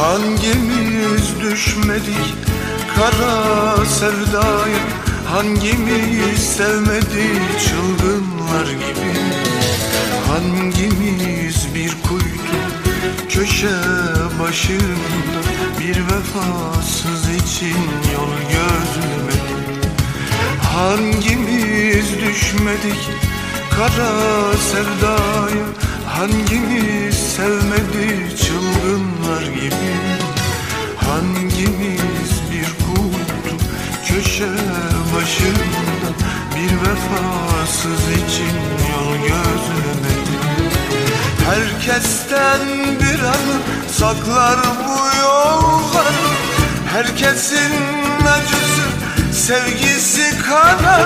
Hangimiz düşmedik kara sevdaya, hangimiz sevmedik çılgınlar gibi? Hangimiz bir kuytu köşe başında bir vefasız için yol gözlemedik? Hangimiz düşmedik kara sevdaya, hangimiz sevmedi çılgınlar gibi? Hangimiz bir kuytu köşe başında bir vefasız için yol gözlemedi? Herkesten bir anı saklar bu yollar, herkesin acısı sevgisi kanar.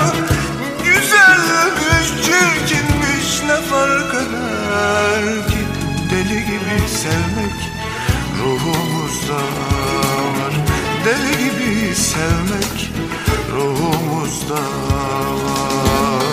Güzelmiş çirkinmiş ne fark eder ki? Deli gibi sevmek ruhumuzda var, deli gibi sevmek ruhumuzda var.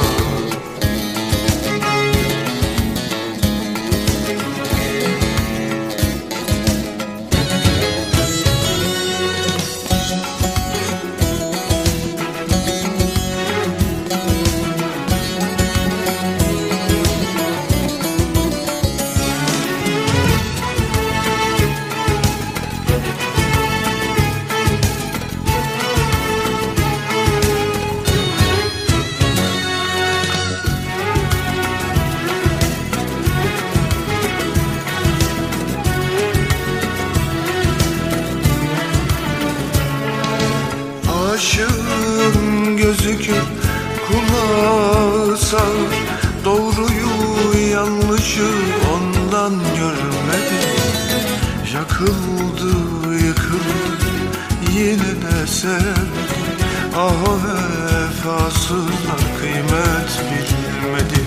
Aşığın gözü kör, kulağı sağır, doğruyu yanlışı ondan görmedi. Yakıldı yıkıldı yine de sevdi, ah o vefasızlar kıymet bilmedi.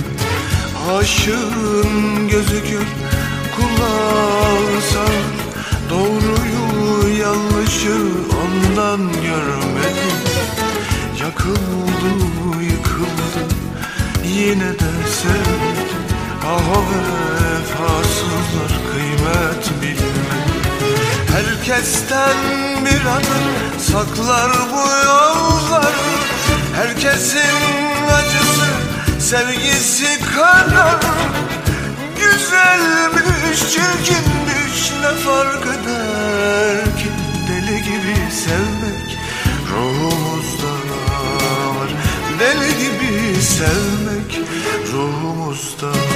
Aşığın gözü kör, kulağı sağır, doğruyu yanlışı ondan görmedi. Yakıldı yıkıldı yine de sevdi, ah o vefasızlar kıymet bilmedi. Herkesten bir anı saklar bu yollar, herkesin acısı sevgisi kanar. Güzelmiş çirkinmiş ne fark eder ki? Deli gibi sevmek ruhumuzda var, deli gibi sevmek ruhumuzda var.